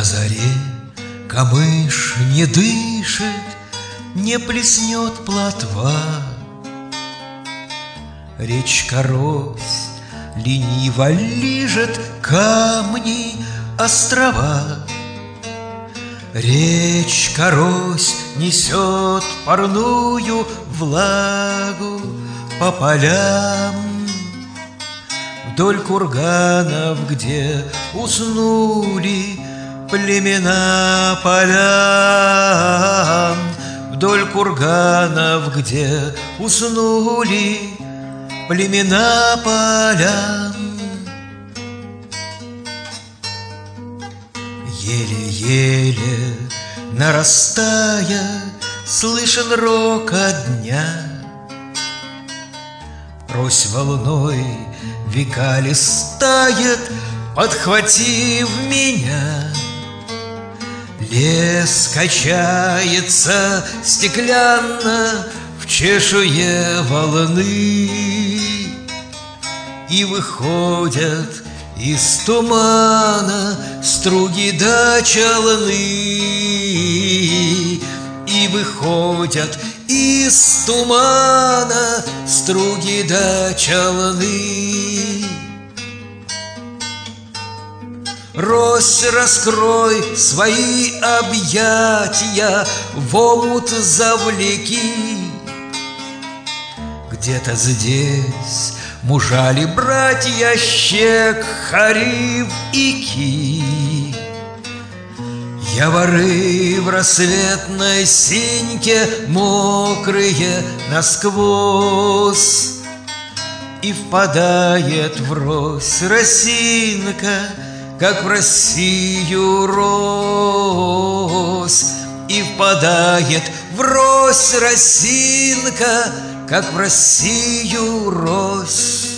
На заре камыш не дышит, не плеснет плотва. Речка Рось лениво лижет камни, острова. Речка Рось несет парную влагу по полям. Вдоль курганов, где уснули племена полян, вдоль курганов, где уснули племена полян. Еле-еле нарастая, слышен рокот дня. Рось волной века листает, подхватив меня. Лес качается стеклянно в чешуе волны, и выходят из тумана струги да челны, и выходят из тумана струги да челны. Рось, раскрой свои объятия, в омут завлеки. Где-то здесь мужали братья Щек, Харив и Ки. Яворы в рассветной синьке, мокрые насквозь, и впадает в Рось росинка, как в Россию рось, и впадает в Рось росинка, как в Россию рось.